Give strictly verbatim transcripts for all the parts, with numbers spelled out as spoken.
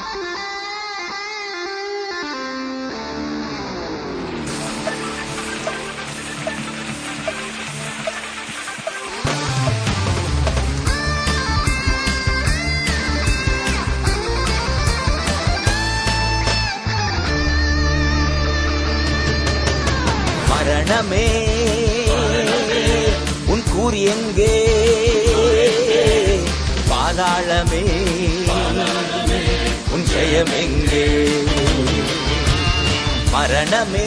மரணமே உன் கூர் எங்கே, பாதாளமே உன் ஜெயம் எங்கே. மரணமே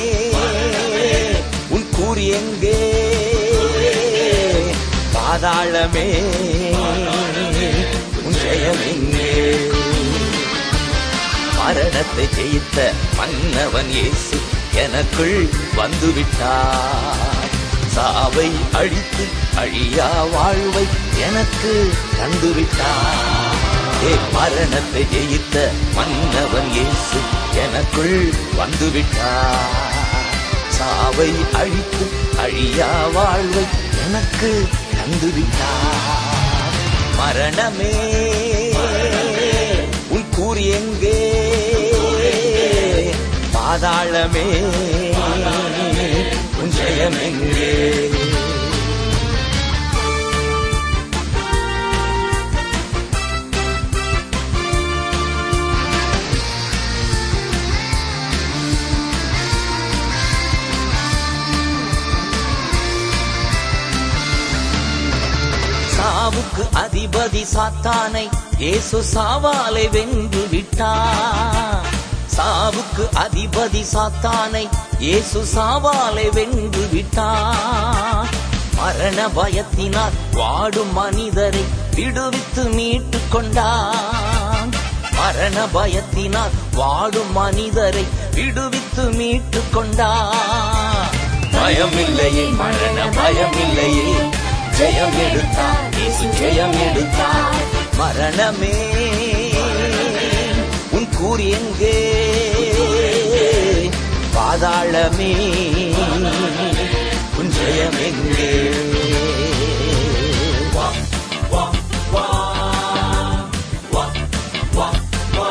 உன் கூர் எங்கே, பாதாளமே உன் ஜெயம் எங்கே. மரணத்தை ஜெயித்த மன்னவன் இயேசு எனக்குள் வந்துவிட்டார். சாவை அழித்து அழியா வாழ்வை எனக்கு தந்துவிட்டார். ஏ மரணத்தை ஜெயித்த மன்னவன் இயேசு எனக்குள் வந்துவிட்டார். சாவை அழித்து அழியா வாழ்வை எனக்கு தந்துவிட்டார். மரணமே உன் கூர் எங்கே, பாதாளமே உன் ஜெயம் எங்கே. சாவுக்கு அதிபதி சாத்தானை இயேசு சாவாலை வென்று விட்டார். சாவுக்கு அதிபதி சாத்தானை இயேசு சாவாலை வென்று விட்டார். மரண பயத்தினால் வாடும் மனிதரை விடுவித்து மீட்டு கொண்டார். மரண பயத்தினால் வாடும் மனிதரை விடுவித்து மீட்டு கொண்டார். பயமில்லையே மரண பயமில்லையே, ஜெயம் எடுத்தார் இயேசு ஜெயம் எடுத்தார். மரணமே உன் கூர் எங்கே, பாதாளமே உன் ஜெயம் எங்கே. வா வா வா வா வா வா.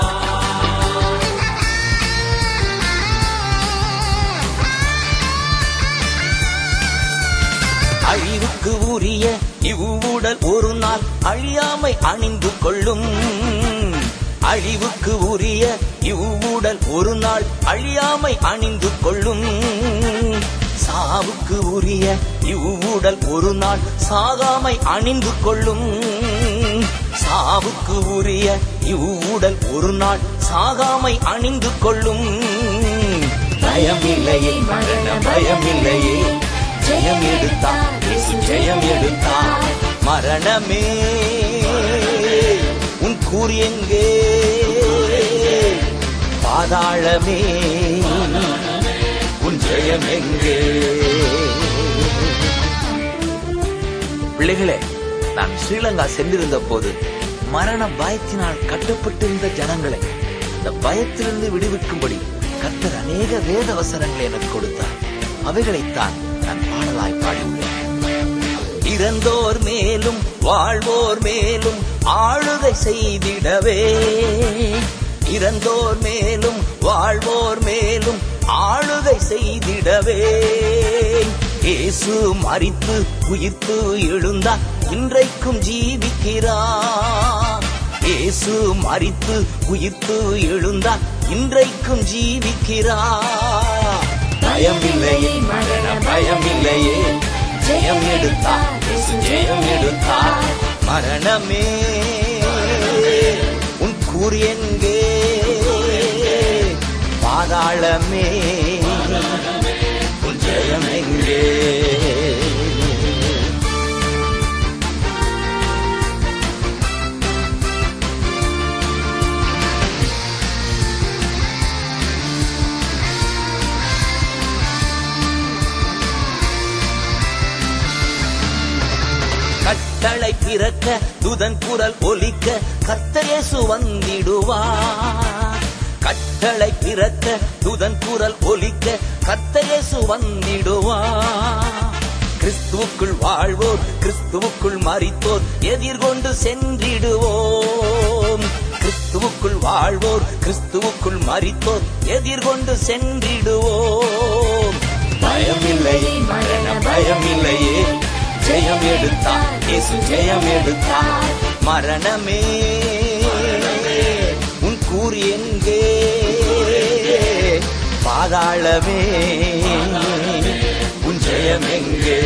அழிவுக்கு உரிய இவ்வுடல் ஒரு நாள் அழியாமை அணிந்து கொள்ளும். அழிவுக்கு உரிய இவ்வுடல் ஒரு நாள் அழியாமை அணிந்து கொள்ளும். சாவுக்கு உரிய இவ்வுடல் ஒரு நாள் சாகாமை அணிந்து கொள்ளும். சாவுக்கு உரிய இவ்வுடல் ஒரு நாள் சாகாமை அணிந்து கொள்ளும். பயமில்லையே மரண பயமில்லையே, ஜெயம் எடுத்தார் இயேசு ஜெயம் எடுத்தார். மரணமே உன் கூர் எங்கே, பாதாளமே உன் ஜெயம் எங்கே. பிள்ளைகளே, நான் ஸ்ரீலங்கா சென்றிருந்த போது மரண பயத்தினால் கட்டப்பட்டிருந்த ஜனங்களை அந்த பயத்திலிருந்து விடுவிக்கும்படி கர்த்தர் அநேக வேத வசனங்களை எனக்கு கொடுத்தார். அவைகளைத்தான் நான் பாடலாய் பாடினேன். இறந்தோர் மேலும் வாழ்வோர் மேலும் ஆளுகை செய்திடவே, இறந்தோர் மேலும் வாழ்வோர் மேலும் ஆளுகை செய்திடவே. இயேசு மரித்து உயிர்த்து எழுந்தார், இன்றைக்கும் ஜீவிக்கிறார். இயேசு மரித்து உயிர்த்து எழுந்தார், இன்றைக்கும் ஜீவிக்கிறார். பயமில்லையே மரண பயமில்லையே, ஜெயம் எடுத்தார் இயேசு ஜெயம் எடுத்தார். மரணமே உன் கூர் எங்கே, பாதாளமே உன் ஜெயம் எங்கே. கட்டளை பிறக்க துதன் குரல் ஒலிக்க கர்த்தர் இயேசு வந்திடுவார். கட்டளை பிறக்க துதன் குரல் ஒலிக்க கர்த்தர் இயேசு வந்திடுவார். கிறிஸ்துவுக்குள் வாழ்வோர் கிறிஸ்துவுக்குள் மரித்தோர் எதிர்கொண்டு சென்றிடுவோம். கிறிஸ்துவ கிறிஸ்துவுக்குள் வாழ்வோர், கிறிஸ்துவுக்குள் மரித்தோர் எதிர்கொண்டு சென்றிடுவோம். பயமில்லையே, மரண பயமில்லையே, ஜெயம் எடுத்தார் இயேசு, ஜெயம் எடுத்தார். மரணமே உன் கூறி எங்கே, பாதாளமே உன் ஜெயம் எங்கே.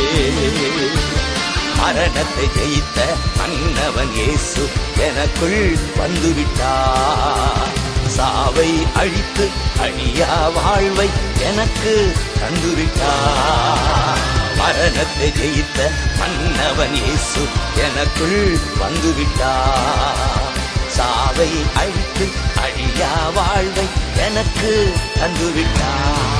மரணத்தை ஜெயித்த மன்னவன் இயேசு எனக்குள் வந்துவிட்டார். சாவை அழித்து அழியா வாழ்வை எனக்கு தந்துவிட்டார். மரணத்தை ஜெயித்த மன்னவன் இயேசு எனக்குள் வந்துவிட்டார். சாவை அழித்து அழியா வாழ்வை எனக்கு தந்துவிட்டார்.